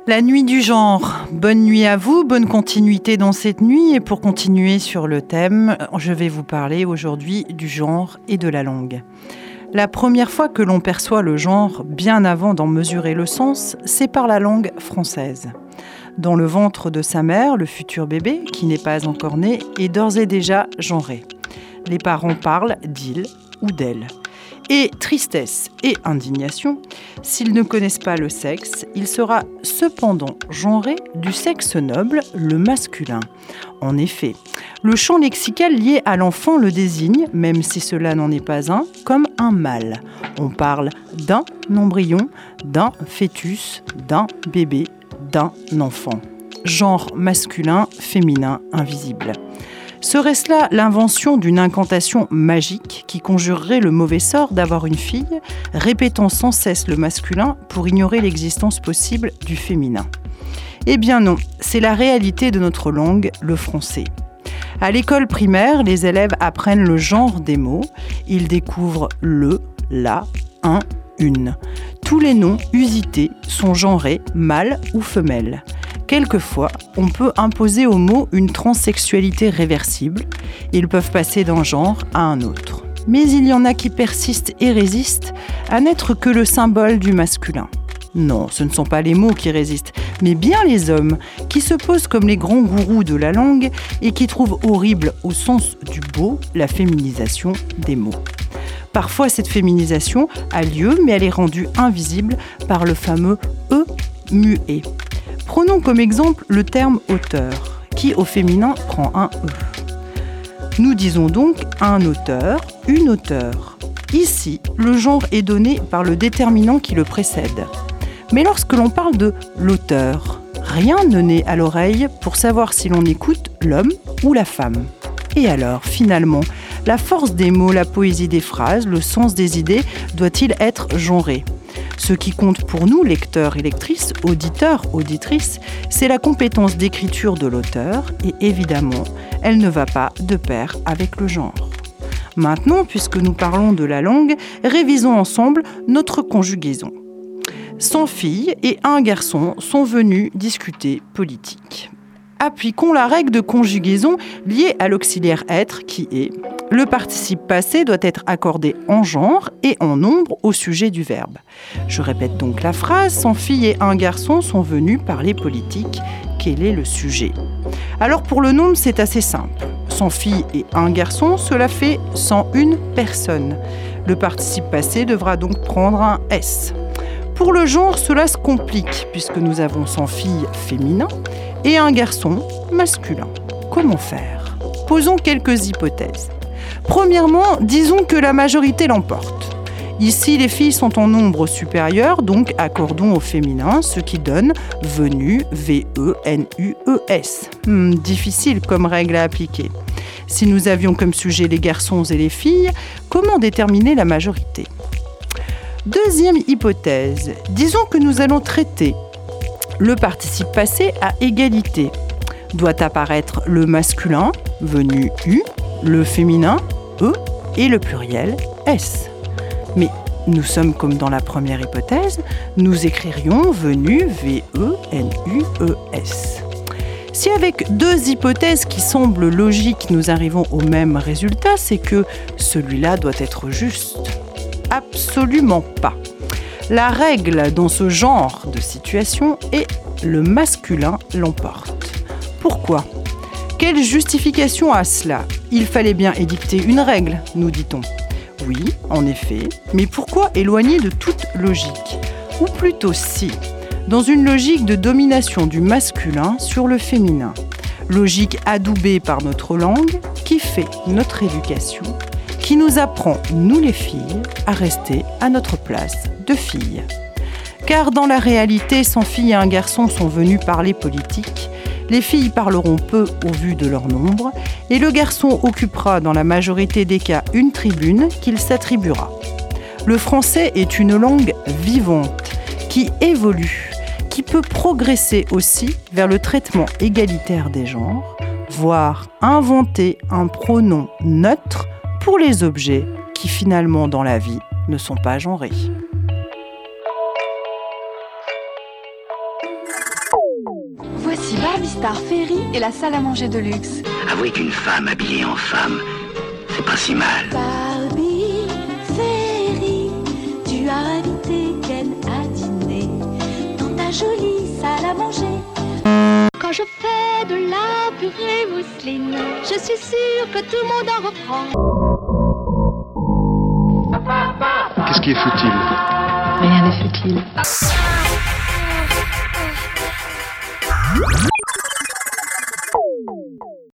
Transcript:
La nuit du genre. Bonne nuit à vous, bonne continuité dans cette nuit. Et pour continuer sur le thème, je vais vous parler aujourd'hui du genre et de la langue. La première fois que l'on perçoit le genre, bien avant d'en mesurer le sens, c'est par la langue française. Dans le ventre de sa mère, le futur bébé, qui n'est pas encore né, est d'ores et déjà genré. Les parents parlent d'il ou d'elle. Et tristesse et indignation, s'ils ne connaissent pas le sexe, il sera cependant genré du sexe noble, le masculin. En effet, le champ lexical lié à l'enfant le désigne, même si cela n'en est pas un, comme un mâle. On parle d'un embryon, d'un fœtus, d'un bébé, d'un enfant. Genre masculin, féminin, invisible. Serait-ce là l'invention d'une incantation magique qui conjurerait le mauvais sort d'avoir une fille, répétant sans cesse le masculin pour ignorer l'existence possible du féminin ? Eh bien non, c'est la réalité de notre langue, le français. À l'école primaire, les élèves apprennent le genre des mots. Ils découvrent le, la, un, une. Tous les noms usités sont genrés mâle ou femelle. Quelquefois, on peut imposer aux mots une transsexualité réversible. Ils peuvent passer d'un genre à un autre. Mais il y en a qui persistent et résistent à n'être que le symbole du masculin. Non, ce ne sont pas les mots qui résistent, mais bien les hommes qui se posent comme les grands gourous de la langue et qui trouvent horrible au sens du beau la féminisation des mots. Parfois, cette féminisation a lieu, mais elle est rendue invisible par le fameux « e » muet. Prenons comme exemple le terme « auteur », qui au féminin prend un « e ». Nous disons donc un auteur, une auteure. Ici, le genre est donné par le déterminant qui le précède. Mais lorsque l'on parle de l'auteur, rien ne naît à l'oreille pour savoir si l'on écoute l'homme ou la femme. Et alors, finalement, la force des mots, la poésie des phrases, le sens des idées, doit-il être genré ? Ce qui compte pour nous, lecteurs et lectrices, auditeurs, auditrices, c'est la compétence d'écriture de l'auteur et évidemment, elle ne va pas de pair avec le genre. Maintenant, puisque nous parlons de la langue, révisons ensemble notre conjugaison. 100 filles et un garçon sont venus discuter politique. Appliquons la règle de conjugaison liée à l'auxiliaire être qui est le participe passé doit être accordé en genre et en nombre au sujet du verbe. Je répète donc la phrase, 100 filles et un garçon sont venus parler politique. Quel est le sujet ? Alors pour le nombre, c'est assez simple. 100 filles et un garçon, cela fait 101 personnes. Le participe passé devra donc prendre un S. Pour le genre, cela se complique puisque nous avons 100 filles féminins et un garçon masculin. Comment faire ? Posons quelques hypothèses. Premièrement, disons que la majorité l'emporte. Ici, les filles sont en nombre supérieur, donc accordons au féminin, ce qui donne venu, V-E-N-U-E-S. Difficile comme règle à appliquer. Si nous avions comme sujet les garçons et les filles, comment déterminer la majorité ? Deuxième hypothèse, disons que nous allons traiter le participe passé à égalité. Doit apparaître le masculin, venu U, le féminin, E, et le pluriel, S. Mais nous sommes comme dans la première hypothèse, nous écririons venu, V-E-N-U-E-S. Si avec deux hypothèses qui semblent logiques, nous arrivons au même résultat, c'est que celui-là doit être juste. Absolument pas. La règle dans ce genre de situation est le masculin l'emporte. Pourquoi ? Quelle justification à cela ? Il fallait bien édicter une règle, nous dit-on. Oui, en effet, mais pourquoi éloigner de toute logique ? Ou plutôt si, dans une logique de domination du masculin sur le féminin, logique adoubée par notre langue qui fait notre éducation, qui nous apprend, nous les filles, à rester à notre place de filles. Car dans la réalité, 100 filles et un garçon sont venus parler politique. Les filles parleront peu au vu de leur nombre et le garçon occupera dans la majorité des cas une tribune qu'il s'attribuera. Le français est une langue vivante qui évolue, qui peut progresser aussi vers le traitement égalitaire des genres, voire inventer un pronom neutre pour les objets qui finalement dans la vie ne sont pas genrés. Voici Barbie Star Ferry et la salle à manger de luxe. Avouez qu'une femme habillée en femme, c'est pas si mal. Barbie Ferry, tu as invité Ken à dîner dans ta jolie salle à manger. Quand je fais de la purée mousseline, je suis sûre que tout le monde en reprend. Qu'est-ce qui est futile? Rien n'est futile.